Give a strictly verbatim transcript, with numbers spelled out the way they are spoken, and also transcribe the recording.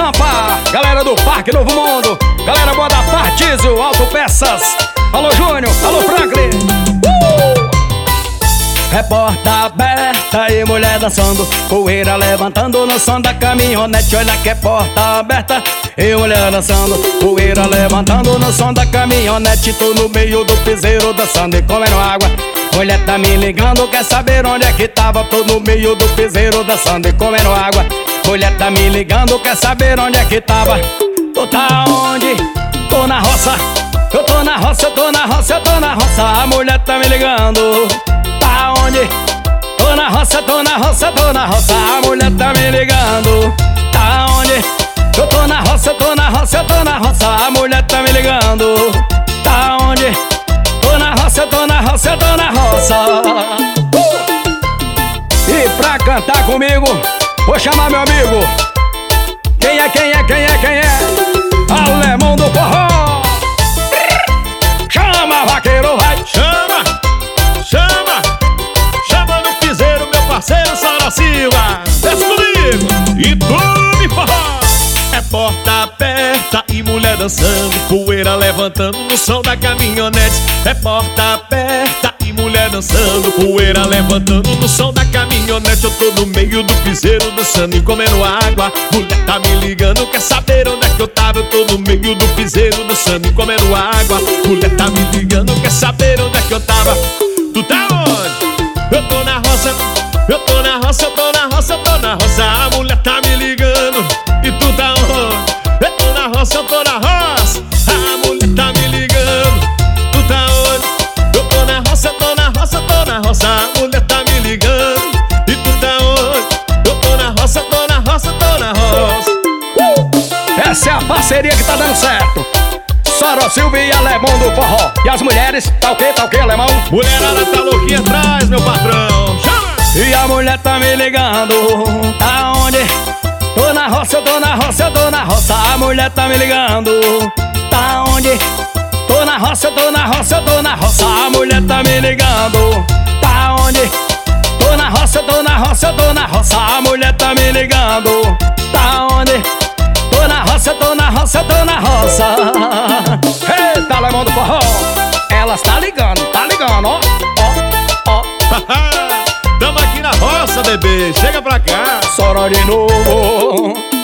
Sampa, galera do Parque Novo Mundo, galera boa da Partizio, Autopeças. Alô Júnior, alô Franklin. uh! É porta aberta e mulher dançando, poeira levantando no som da caminhonete. Olha que é porta aberta e mulher dançando, poeira levantando no som da caminhonete. Tô no meio do piseiro dançando e comendo água. Mulher tá me ligando, quer saber onde é que tava. Tô no meio do piseiro dançando e comendo água. Mulher tá me ligando, quer saber onde é que tava. Tu tá onde? Tô na roça. Eu tô na roça, eu tô na roça, eu tô na roça. A mulher tá me ligando. Tá onde? Tô na roça, tô na roça, tô na roça. A mulher tá me ligando. Tá onde? Eu tô na roça, tô na roça, eu tô na roça. A mulher tá me ligando. Tá onde? Tô na roça, tô na roça, eu tô na roça. uh! E pra cantar comigo, vou chamar meu amigo. Quem é, quem é, quem é, quem é? Alemão do forró. Chama, vaqueiro, vai. Chama, chama, chama no piseiro, meu parceiro Sara Silva. Desce comigo e tu me forró. É porta aberta e mulher dançando, poeira levantando no som da caminhonete. É porta aberta e mulher dançando, poeira levantando no som da caminhonete. Eu tô no meio do piseiro dançando e comendo água. Mulher tá me ligando, quer saber onde é que eu tava. Eu tô no meio do piseiro dançando e comendo água. Mulher tá me ligando, quer saber onde é que eu tava. Tu tá onde? Eu tô na roça, eu tô na roça, eu tô na roça, eu tô na roça. A mulher tá me ligando. E tu tá onde? Eu tô na roça, eu tô na roça. A mulher tá me ligando. Tu tá onde? Eu tô na roça, eu tô na roça, eu tô na roça. A mulher tá me ligando. E tu tá onde? Eu tô na roça, eu tô na roça, eu tô na roça. uh! Essa é a parceria que tá dando certo. Sara Silva e Alemão do forró. E as mulheres, tá o que, tá o que, Alemão? Mulherada tá louquinha atrás, meu patrão. Chama! E a mulher tá me ligando. Tá onde? Tô na roça, eu tô na roça, eu tô na roça. A mulher tá me ligando. Tá onde? Tô na roça, eu tô na roça, eu tô na roça. A mulher tá me ligando. Tá onde? Tô na roça, eu tô na roça, eu tô na roça. A mulher tá me ligando. Tá onde? Tô na roça, eu tô na roça, eu tô na roça. Eita, Alemão do forró. Elas tá ligando, tá ligando, ó, ó, ó. Tamo aqui na roça, bebê. Chega pra cá. Sora de novo.